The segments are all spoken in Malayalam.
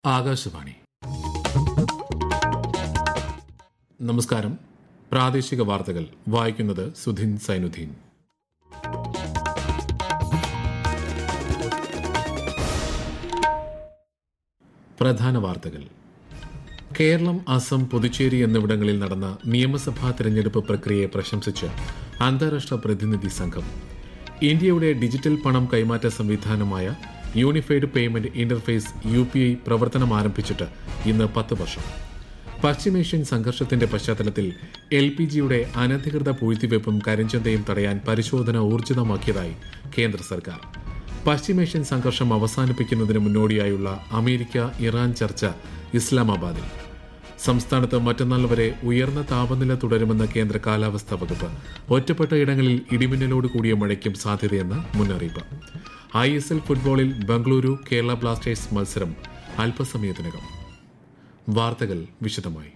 ആകാശവാണി. നമസ്കാരം. പ്രാദേശിക വാർത്തകൾ വായിക്കുന്നത് സുധിൻ സൈനുദ്ദീൻ. പ്രധാന വാർത്തകൾ. കേരളം, അസം, പുതുച്ചേരി എന്നിവിടങ്ങളിൽ നടന്ന നിയമസഭാ തെരഞ്ഞെടുപ്പ് പ്രക്രിയയെ പ്രശംസിച്ച് അന്താരാഷ്ട്ര പ്രതിനിധി സംഘം. ഇന്ത്യയുടെ ഡിജിറ്റൽ പണം കൈമാറ്റ സംവിധാനമായ യൂണിഫൈഡ് പേയ്മെന്റ് ഇന്റർഫേസ് UPI പ്രവർത്തനം ആരംഭിച്ചിട്ട് ഇന്ന് 10 വർഷം. പശ്ചിമേഷ്യൻ സംഘർഷത്തിന്റെ പശ്ചാത്തലത്തിൽ LPGയുടെ അനധികൃത പൂഴ്ത്തിവെപ്പും കരിഞ്ചന്തയും തടയാൻ പരിശോധന ഊർജിതമാക്കിയതായി കേന്ദ്ര സർക്കാർ. പശ്ചിമേഷ്യൻ സംഘർഷം അവസാനിപ്പിക്കുന്നതിന് മുന്നോടിയായുള്ള അമേരിക്ക-ഇറാൻ ചർച്ച ഇസ്ലാമാബാദിൽ. സംസ്ഥാനത്ത് മറ്റന്നാൾ വരെ ഉയർന്ന താപനില തുടരുമെന്ന് കേന്ദ്ര കാലാവസ്ഥാ വകുപ്പ്. ഒറ്റപ്പെട്ട ഇടങ്ങളിൽ ഇടിമിന്നലോട് കൂടിയ മഴയ്ക്കും സാധ്യതയെന്ന് മുന്നറിയിപ്പ്. ISL ഫുട്ബോളിൽ ബംഗളൂരു കേരള ബ്ലാസ്റ്റേഴ്സ് മത്സരം അല്പസമയത്തിനകം. വാർത്തകൾ വിശദമായി.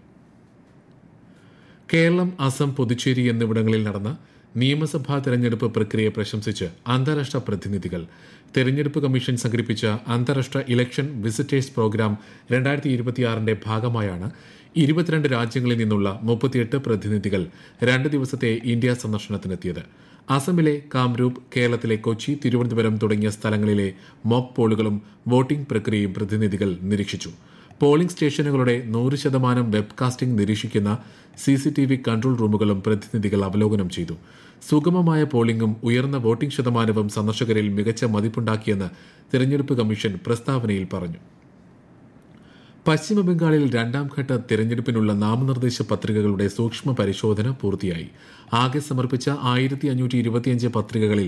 കേരളം, അസം, പുതുച്ചേരി എന്നിവിടങ്ങളിൽ നടന്ന നിയമസഭാ തെരഞ്ഞെടുപ്പ് പ്രക്രിയയെ പ്രശംസിച്ച് അന്താരാഷ്ട്ര പ്രതിനിധികൾ. തെരഞ്ഞെടുപ്പ് കമ്മീഷൻ സംഘടിപ്പിച്ച അന്താരാഷ്ട്ര ഇലക്ഷൻ വിസിറ്റേഴ്സ് പ്രോഗ്രാം 2026 ഭാഗമായാണ് 22 രാജ്യങ്ങളിൽ നിന്നുള്ള 38 പ്രതിനിധികൾ 2 ദിവസത്തെ ഇന്ത്യ സന്ദർശനത്തിനെത്തിയത്. അസമിലെ കാംരൂപ്, കേരളത്തിലെ കൊച്ചി, തിരുവനന്തപുരം തുടങ്ങിയ സ്ഥലങ്ങളിലെ മോക്ക് പോളുകളും വോട്ടിംഗ് പ്രക്രിയയും പ്രതിനിധികൾ നിരീക്ഷിച്ചു. പോളിംഗ് സ്റ്റേഷനുകളുടെ 100% വെബ്കാസ്റ്റിംഗ് നിരീക്ഷിക്കുന്ന CCTV കൺട്രോൾ റൂമുകളും പ്രതിനിധികൾ അവലോകനം ചെയ്തു. സുഗമമായ പോളിംഗും ഉയർന്ന വോട്ടിംഗ് ശതമാനവും സന്ദർശകരിൽ മികച്ച മതിപ്പുണ്ടാക്കിയെന്ന് തെരഞ്ഞെടുപ്പ് കമ്മീഷൻ പ്രസ്താവനയിൽ പറഞ്ഞു. പശ്ചിമബംഗാളിൽ 2ാം ഘട്ട തെരഞ്ഞെടുപ്പിനുള്ള നാമനിർദ്ദേശ പത്രികകളുടെ സൂക്ഷ്മ പരിശോധന പൂർത്തിയായി. ആകെ സമർപ്പിച്ച 1525 പത്രികകളിൽ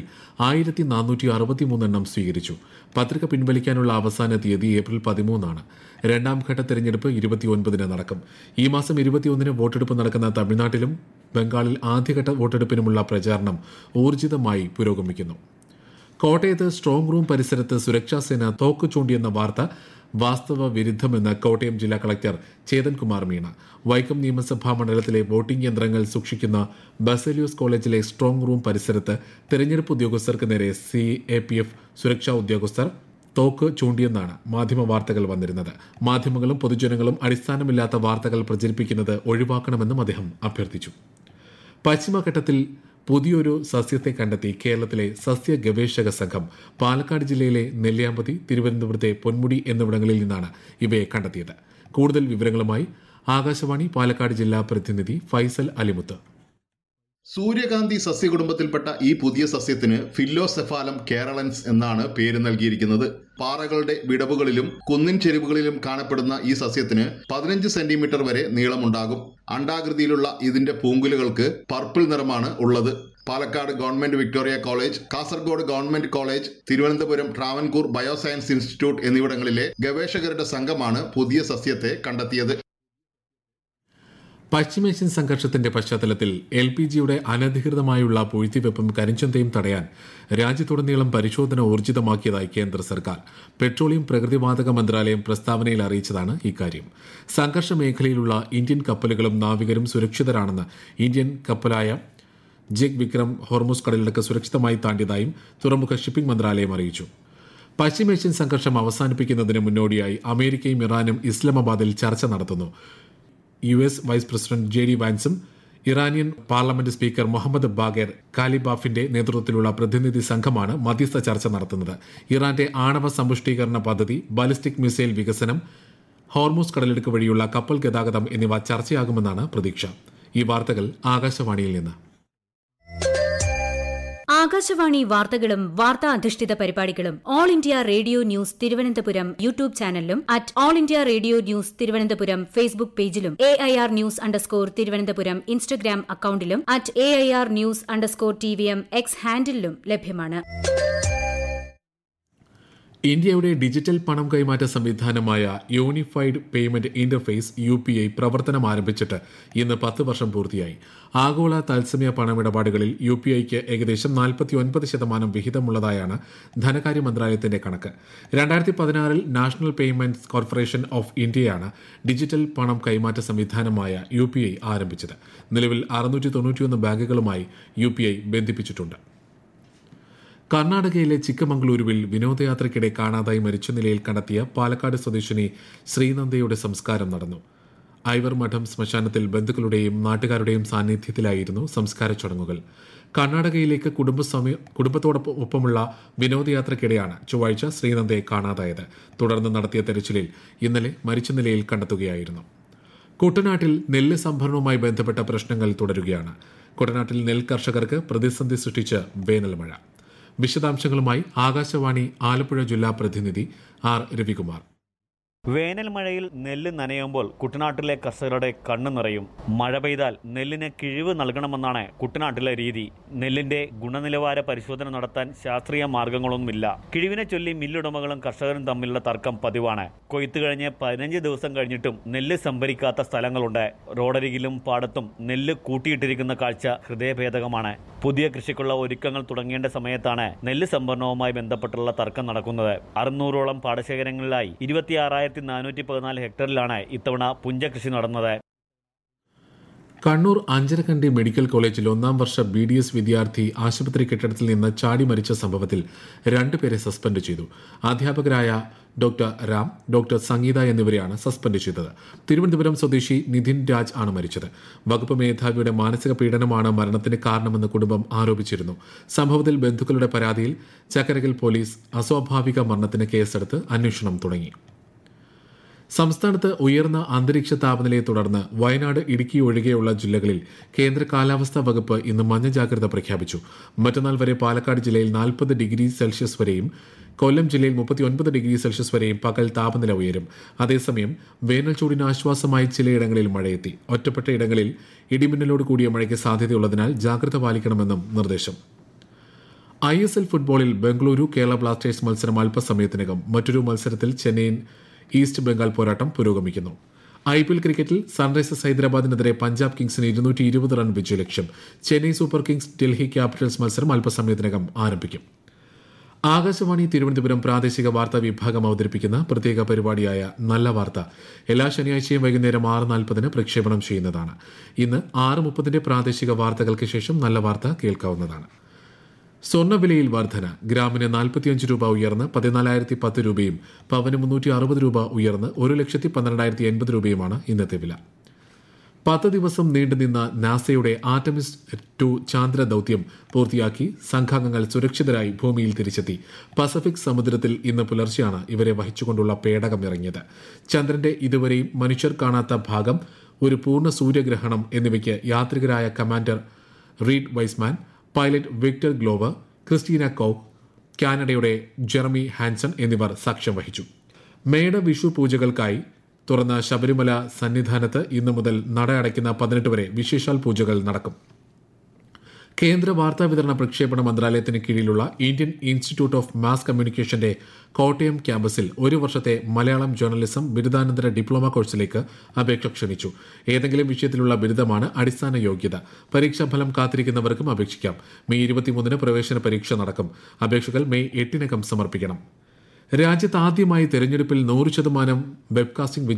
1463 സ്വീകരിച്ചു. പത്രിക പിൻവലിക്കാനുള്ള അവസാന തീയതി ഏപ്രിൽ 13 ആണ്. 2ാം ഘട്ട തെരഞ്ഞെടുപ്പ് 29 നടക്കും. ഈ മാസം 21 വോട്ടെടുപ്പ് നടക്കുന്ന തമിഴ്നാട്ടിലും ബംഗാളിൽ ആദ്യഘട്ട വോട്ടെടുപ്പിനുമുള്ള പ്രചാരണം ഊർജിതമായി പുരോഗമിക്കുന്നു. കോട്ടയത്ത് സ്ട്രോങ് റൂം പരിസരത്ത് സുരക്ഷാസേന തോക്ക് ചൂണ്ടിയെന്ന വാർത്ത വാസ്തവ വിരുദ്ധമെന്ന് കോട്ടയം ജില്ലാ കളക്ടർ ചേതൻ കുമാർ മീണ. വൈക്കം നിയമസഭാ മണ്ഡലത്തിലെ വോട്ടിംഗ് യന്ത്രങ്ങൾ സൂക്ഷിക്കുന്ന ബസേലിയോസ് കോളേജിലെ സ്ട്രോങ് റൂം പരിസരത്ത് തെരഞ്ഞെടുപ്പ് ഉദ്യോഗസ്ഥർക്ക് നേരെ CAPF സുരക്ഷാ ഉദ്യോഗസ്ഥർ തോക്ക് ചൂണ്ടിയെന്നാണ് മാധ്യമ വാർത്തകൾ വന്നിരുന്നത്. മാധ്യമങ്ങളും പൊതുജനങ്ങളും അടിസ്ഥാനമില്ലാത്ത വാർത്തകൾ പ്രചരിപ്പിക്കുന്നത് ഒഴിവാക്കണമെന്നും അദ്ദേഹം അഭ്യർത്ഥിച്ചു. പശ്ചിമഘട്ടത്തിൽ പുതിയൊരു സസ്യത്തെ കണ്ടെത്തി കേരളത്തിലെ സസ്യ ഗവേഷക സംഘം. പാലക്കാട് ജില്ലയിലെ നെല്ലിയാമ്പതി, തിരുവനന്തപുരത്തെ പൊന്മുടി എന്നിവിടങ്ങളിൽ നിന്നാണ് ഇവയെ കണ്ടെത്തിയത്. കൂടുതൽ വിവരങ്ങളുമായി ആകാശവാണി പാലക്കാട് ജില്ലാ പ്രതിനിധി ഫൈസൽ അലിമുത്ത്. സൂര്യകാന്തി സസ്യകുടുംബത്തിൽപ്പെട്ട ഈ പുതിയ സസ്യത്തിന് ഫില്ലോസെഫാലം കേരളൻസ് എന്നാണ് പേര് നൽകിയിരിക്കുന്നത്. പാറകളുടെ വിടവുകളിലും കുന്നിൻ ചെരിവുകളിലും കാണപ്പെടുന്ന ഈ സസ്യത്തിന് 15 സെന്റിമീറ്റർ വരെ നീളമുണ്ടാകും. അണ്ഡാകൃതിയിലുള്ള ഇതിന്റെ പൂങ്കുലകൾക്ക് പർപ്പിൾ നിറമാണ് ഉള്ളത്. Palakkad government Victoria college, Kasaragod government college, Thiruvananthapuram Travancore bioscience institute എന്നിവിടങ്ങളിലെ ഗവേഷകരുടെ സംഘമാണ് പുതിയ സസ്യത്തെ കണ്ടെത്തിയത്. പശ്ചിമേഷ്യൻ സംഘർഷത്തിന്റെ പശ്ചാത്തലത്തിൽ LPGയുടെ അനധികൃതമായുള്ള പൂഴ്ത്തിവെപ്പും കരിഞ്ചന്തയും തടയാൻ രാജ്യത്തുടനീളം പരിശോധന ഊർജിതമാക്കിയതായി കേന്ദ്ര സർക്കാർ. പെട്രോളിയം പ്രകൃതിവാതക മന്ത്രാലയം പ്രസ്താവനയിൽ അറിയിച്ചതാണ് ഇക്കാര്യം. സംഘർഷ മേഖലയിലുള്ള ഇന്ത്യൻ കപ്പലുകളും നാവികരും സുരക്ഷിതരാണെന്ന് ഇന്ത്യൻ കപ്പലായ ജഗ് വിക്രം ഹോർമുസ് കടലിടുക്ക് സുരക്ഷിതമായി താണ്ടിയതായും തുറമുഖ ഷിപ്പിംഗ് മന്ത്രാലയം അറിയിച്ചു. പശ്ചിമേഷ്യൻ സംഘർഷം അവസാനിപ്പിക്കുന്നതിന് മുന്നോടിയായി അമേരിക്കയും ഇറാനും ഇസ്ലാമാബാദിൽ ചർച്ച നടത്തുന്നു. US വൈസ് പ്രസിഡന്റ് JD വാൻസും Iranian parliament speaker Mohammad Bagher കാലിബാഫിന്റെ നേതൃത്വത്തിലുള്ള പ്രതിനിധി സംഘമാണ് മധ്യസ്ഥ ചർച്ച നടത്തുന്നത്. ഇറാന്റെ ആണവ സമ്പുഷ്ടീകരണ പദ്ധതി, ബാലിസ്റ്റിക് മിസൈൽ വികസനം, ഹോർമുസ് കടലിടുക്ക് വഴിയുള്ള കപ്പൽ ഗതാഗതം എന്നിവ ചർച്ചയാകുമെന്നാണ് പ്രതീക്ഷ. ഈ വാർത്തകൾ ആകാശവാണിയിൽ നിന്ന്. ആകാശവാണി വാർത്തകളും വാർത്താ അധിഷ്ഠിത പരിപാടികളും all India radio news Thiruvananthapuram YouTube ചാനലിലും all India radio news Thiruvananthapuram Facebook പേജിലും AIR ന്യൂസ് _തിരുവനന്തപുരം ഇൻസ്റ്റഗ്രാം അക്കൌണ്ടിലും AIR ന്യൂസ് _TVM X ഹാൻഡിലും ലഭ്യമാണ്. ഇന്ത്യയുടെ ഡിജിറ്റൽ പണം കൈമാറ്റ സംവിധാനമായ യൂണിഫൈഡ് പേയ്മെന്റ് ഇന്റർഫേസ് UPI പ്രവർത്തനം ആരംഭിച്ചിട്ട് ഇന്ന് 10 വർഷം പൂർത്തിയായി. ആഗോള തത്സമയ പണമിടപാടുകളിൽ UPIക്ക് ഏകദേശം 49% വിഹിതമുള്ളതായാണ് ധനകാര്യ മന്ത്രാലയത്തിന്റെ കണക്ക്. 2016 നാഷണൽ പേയ്മെന്റ്സ് കോർപ്പറേഷൻ ഓഫ് ഇന്ത്യയാണ് ഡിജിറ്റൽ പണം കൈമാറ്റ സംവിധാനമായ UPI ആരംഭിച്ചത്. നിലവിൽ 691 ബാങ്കുകളുമായി UPI ബന്ധിപ്പിച്ചിട്ടുണ്ട്. കർണാടകയിലെ ചിക്കമംഗളൂരുവിൽ വിനോദയാത്രയ്ക്കിടെ കാണാതായി മരിച്ച നിലയിൽ കണ്ടെത്തിയ പാലക്കാട് സ്വദേശിനി ശ്രീനന്ദയുടെ സംസ്കാരം നടന്നു. ഐവർ മഠം ശ്മശാനത്തിൽ ബന്ധുക്കളുടെയും നാട്ടുകാരുടെയും സാന്നിധ്യത്തിലായിരുന്നു സംസ്കാര ചടങ്ങുകൾ. കർണാടകയിലേക്ക് കുടുംബത്തോടൊപ്പമുള്ള വിനോദയാത്രയ്ക്കിടെയാണ് ചൊവ്വാഴ്ച ശ്രീനന്ദയെ കാണാതായത്. തുടർന്ന് നടത്തിയ തെരച്ചിലിൽ ഇന്നലെ മരിച്ച നിലയിൽ കണ്ടെത്തുകയായിരുന്നു. കുട്ടനാട്ടിൽ നെല്ല് സംഭരണവുമായി ബന്ധപ്പെട്ട പ്രശ്നങ്ങൾ തുടരുകയാണ്. കുട്ടനാട്ടിൽ നെൽ കർഷകർക്ക് പ്രതിസന്ധി സൃഷ്ടിച്ച് വേനൽ മഴ. വിശദാംശങ്ങളുമായി ആകാശവാണി ആലപ്പുഴ ജില്ലാ പ്രതിനിധി ആർ രവികുമാർ. വേനൽ മഴയിൽ നെല്ല് നനയുമ്പോൾ കുട്ടനാട്ടിലെ കർഷകരുടെ കണ്ണു നിറയും. മഴ പെയ്താൽ നെല്ലിന് കിഴിവ് നൽകണമെന്നാണ് കുട്ടനാട്ടിലെ രീതി. നെല്ലിന്റെ ഗുണനിലവാര പരിശോധന നടത്താൻ ശാസ്ത്രീയ മാർഗങ്ങളൊന്നുമില്ല. കിഴിവിനെ ചൊല്ലി മില്ലുടമകളും കർഷകരും തമ്മിലുള്ള തർക്കം പതിവാണ്. കൊയ്ത്ത് കഴിഞ്ഞ് 15 ദിവസം കഴിഞ്ഞിട്ടും നെല്ല് സംഭരിക്കാത്ത സ്ഥലങ്ങളുണ്ട്. റോഡരികിലും പാടത്തും നെല്ല് കൂട്ടിയിട്ടിരിക്കുന്ന കാഴ്ച ഹൃദയഭേദകമാണ്. പുതിയ കൃഷിക്കുള്ള ഒരുക്കങ്ങൾ തുടങ്ങേണ്ട സമയത്താണ് നെല്ല് സംഭരണവുമായി ബന്ധപ്പെട്ടുള്ള തർക്കം നടക്കുന്നത്. 600ഓളം പാടശേഖരങ്ങളിലായി 26,414 ഹെക്ടറിലാണ് ഇത്തവണ പുഞ്ചകൃഷി നടന്നത്. കണ്ണൂർ അഞ്ചരക്കണ്ടി മെഡിക്കൽ കോളേജിൽ 1ാം വർഷ BDS വിദ്യാർത്ഥി ആശുപത്രി കെട്ടിടത്തിൽ നിന്ന് ചാടി മരിച്ച സംഭവത്തിൽ 2 പേരെ സസ്പെൻഡ് ചെയ്തു. അധ്യാപകരായ ഡോക്ടർ രാം, ഡോക്ടർ സംഗീത എന്നിവരെയാണ് സസ്പെൻഡ് ചെയ്തത്. തിരുവനന്തപുരം സ്വദേശി നിതിൻ രാജ് ആണ് മരിച്ചത്. വകുപ്പ് മേധാവിയുടെ മാനസിക പീഡനമാണ് മരണത്തിന് കാരണമെന്ന് കുടുംബം ആരോപിച്ചിരുന്നു. സംഭവത്തിൽ ബന്ധുക്കളുടെ പരാതിയിൽ ചക്കരകൽ പോലീസ് അസ്വാഭാവിക മരണത്തിന് കേസെടുത്ത് അന്വേഷണം തുടങ്ങി. സംസ്ഥാനത്ത് ഉയർന്ന അന്തരീക്ഷ താപനിലയെ തുടർന്ന് വയനാട്, ഇടുക്കി ഒഴികെയുള്ള ജില്ലകളിൽ കേന്ദ്ര കാലാവസ്ഥാ വകുപ്പ് ഇന്ന് മഞ്ഞ ജാഗ്രത പ്രഖ്യാപിച്ചു. മറ്റന്നാൾ വരെ പാലക്കാട് ജില്ലയിൽ 40 ഡിഗ്രി സെൽഷ്യസ് വരെയും കൊല്ലം ജില്ലയിൽ 39 ഡിഗ്രി സെൽഷ്യസ് വരെയും പകൽ താപനില ഉയരും. അതേസമയം വേനൽ ചൂടിന് ആശ്വാസമായി ചിലയിടങ്ങളിൽ മഴയെത്തി. ഒറ്റപ്പെട്ട ഇടങ്ങളിൽ ഇടിമിന്നലോട് കൂടിയ മഴയ്ക്ക് സാധ്യതയുള്ളതിനാൽ ജാഗ്രത പാലിക്കണമെന്നും നിർദ്ദേശം. ISL ഫുട്ബോളിൽ ബംഗളൂരു കേരള ബ്ലാസ്റ്റേഴ്സ് മത്സരം അല്പസമയത്തിനകം. മറ്റൊരു മത്സരത്തിൽ ചെന്നൈയിൻ ഈസ്റ്റ് ബംഗാൾ പോരാട്ടം പുരോഗമിക്കുന്നു. IPL ക്രിക്കറ്റിൽ സൺറൈസേഴ്സ് ഹൈദരാബാദിനെതിരെ പഞ്ചാബ് കിങ്സിന് 220 റൺ വിജയലക്ഷ്യം. Chennai super kings Delhi capitals മത്സരം അല്പസമയത്തിനകം ആരംഭിക്കും. ആകാശവാണി തിരുവനന്തപുരം പ്രാദേശിക വാർത്താ വിഭാഗം അവതരിപ്പിക്കുന്ന പ്രത്യേക പരിപാടിയായ നല്ല വാർത്ത എല്ലാ ശനിയാഴ്ചയും വൈകുന്നേരം 6:40 പ്രക്ഷേപണം ചെയ്യുന്നതാണ്. ഇന്ന് 6:30 പ്രാദേശിക വാർത്തകൾക്ക് ശേഷം നല്ല വാർത്ത കേൾക്കാവുന്നതാണ്. സ്വർണ്ണവിലയിൽ വർധന. ഗ്രാമിന് 45 രൂപ ഉയർന്ന് 14,010 രൂപയും പവന് 360 രൂപ ഉയർന്ന് 1,12,080 രൂപയുമാണ് ഇന്നത്തെ വില. 10 ദിവസം നീണ്ടുനിന്ന നാസയുടെ ആർടെമിസ് 2 ചാന്ദ്ര ദൌത്യം പൂർത്തിയാക്കി സംഘാംഗങ്ങൾ സുരക്ഷിതരായി ഭൂമിയിൽ തിരിച്ചെത്തി. പസഫിക് സമുദ്രത്തിൽ ഇന്ന് പുലർച്ചെയാണ് ഇവരെ വഹിച്ചുകൊണ്ടുള്ള പേടകം ഇറങ്ങിയത്. ചന്ദ്രന്റെ ഇതുവരെയും മനുഷ്യർ കാണാത്ത ഭാഗം, ഒരു പൂർണ്ണ സൂര്യഗ്രഹണം എന്നിവയ്ക്ക് യാത്രികരായ commander Reid Wiseman, pilot Victor Glover, Christina Koch, കാനഡയുടെ ജെറമി ഹാൻസൺ എന്നിവർ സാക്ഷ്യം വഹിച്ചു. മേട വിഷു പൂജകൾക്കായി തുറന്ന ശബരിമല സന്നിധാനത്ത് ഇന്നു മുതൽ നട അടയ്ക്കുന്ന 18 വരെ വിശേഷാൽ പൂജകൾ നടക്കും. കേന്ദ്ര വാർത്താവിതരണ പ്രക്ഷേപണ മന്ത്രാലയത്തിന് കീഴിലുള്ള ഇന്ത്യൻ ഇൻസ്റ്റിറ്റ്യൂട്ട് ഓഫ് മാസ് കമ്മ്യൂണിക്കേഷന്റെ കോട്ടയം ക്യാമ്പസിൽ 1 വർഷത്തെ മലയാളം ജേർണലിസം ബിരുദാനന്തര ഡിപ്ലോമ കോഴ്സിലേക്ക് അപേക്ഷ ക്ഷണിച്ചു. ഏതെങ്കിലും വിഷയത്തിലുള്ള ബിരുദമാണ് അടിസ്ഥാന യോഗ്യത. പരീക്ഷാഫലം കാത്തിരിക്കുന്നവർക്കും അപേക്ഷിക്കാം. മെയ് 23 പ്രവേശന പരീക്ഷ നടക്കും. അപേക്ഷകൾ മെയ് 8 സമർപ്പിക്കണം. രാജ്യത്ത് ആദ്യമായി തെരഞ്ഞെടുപ്പിൽ 100% വെബ്കാസ്റ്റിംഗ്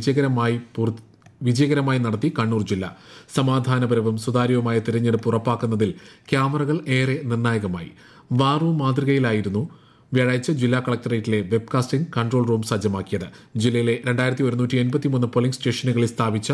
വിജയകരമായി നടത്തി കണ്ണൂർ ജില്ല. സമാധാനപരവും സുതാര്യവുമായ തെരഞ്ഞെടുപ്പ് ഉറപ്പാക്കുന്നതിൽ ക്യാമറകൾ ഏറെ നിർണായകമായി. വാർ റൂം മാതൃകയിലായിരുന്നു വ്യാഴാഴ്ച ജില്ലാ കളക്ടറേറ്റിലെ വെബ്കാസ്റ്റിംഗ് കൺട്രോൾ റൂം സജ്ജമാക്കിയത്. ജില്ലയിലെ 2183 പോളിംഗ് സ്റ്റേഷനുകളിൽ സ്ഥാപിച്ച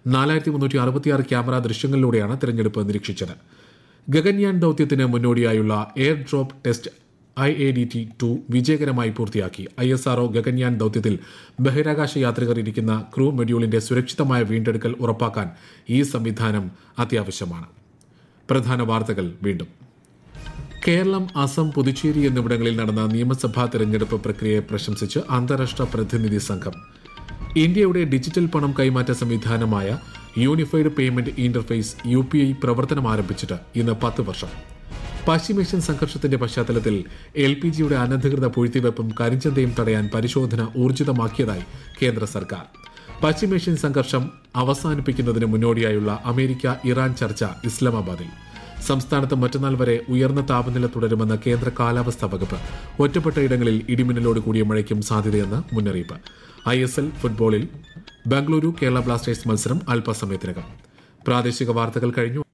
4366 ക്യാമറ ദൃശ്യങ്ങളിലൂടെയാണ് തെരഞ്ഞെടുപ്പ് നിരീക്ഷിച്ചത്. ഗഗൻയാൻ ദൌത്യത്തിന് മുന്നോടിയായുള്ള എയർ ഡ്രോപ്പ് ടെസ്റ്റ് IADT-2 വിജയകരമായി പൂർത്തിയാക്കി. ISRO ഗഗൻയാൻ ദൌത്യത്തിൽ ബഹിരാകാശ യാത്രികർ ഇരിക്കുന്ന ക്രൂ മൊഡ്യൂളിന്റെ സുരക്ഷിതമായ വീണ്ടെടുക്കൽ ഉറപ്പാക്കാൻ ഈ സംവിധാനം അത്യാവശ്യമാണ്. പ്രധാന വാർത്തകൾ വീണ്ടും. കേരളം, അസം, പുതുച്ചേരി എന്നിവിടങ്ങളിൽ നടന്ന നിയമസഭാ തെരഞ്ഞെടുപ്പ് പ്രക്രിയയെ പ്രശംസിച്ച് അന്താരാഷ്ട്ര പ്രതിനിധി സംഘം. ഇന്ത്യയുടെ ഡിജിറ്റൽ പണം കൈമാറ്റ സംവിധാനമായ യൂണിഫൈഡ് പേയ്മെന്റ് ഇന്റർഫേസ് UPI പ്രവർത്തനം ആരംഭിച്ചിട്ട് ഇന്ന് 10 വർഷം. പശ്ചിമേഷ്യൻ സംഘർഷത്തിന്റെ പശ്ചാത്തലത്തിൽ LPGയുടെ അനധികൃത പൂഴ്ത്തിവെപ്പും കരിഞ്ചന്തയും തടയാൻ പരിശോധന ഊർജിതമാക്കിയതായി കേന്ദ്ര സർക്കാർ. പശ്ചിമേഷ്യൻ സംഘർഷം അവസാനിപ്പിക്കുന്നതിന് മുന്നോടിയായുള്ള അമേരിക്ക-ഇറാൻ ചർച്ച ഇസ്ലാമാബാദിൽ. സംസ്ഥാനത്ത് മറ്റന്നാൾ വരെ ഉയർന്ന താപനില തുടരുമെന്ന് കേന്ദ്ര കാലാവസ്ഥാ വകുപ്പ്. ഒറ്റപ്പെട്ട ഇടങ്ങളിൽ ഇടിമിന്നലോട് കൂടിയ മഴയ്ക്കും സാധ്യതയെന്ന് മുന്നറിയിപ്പ്. ISL ഫുട്ബോളിൽ ബംഗളൂരു കേരള ബ്ലാസ്റ്റേഴ്സ് മത്സരം അല്പസമയത്തിനകം. പ്രാദേശിക വാർത്തകൾ കഴിഞ്ഞു.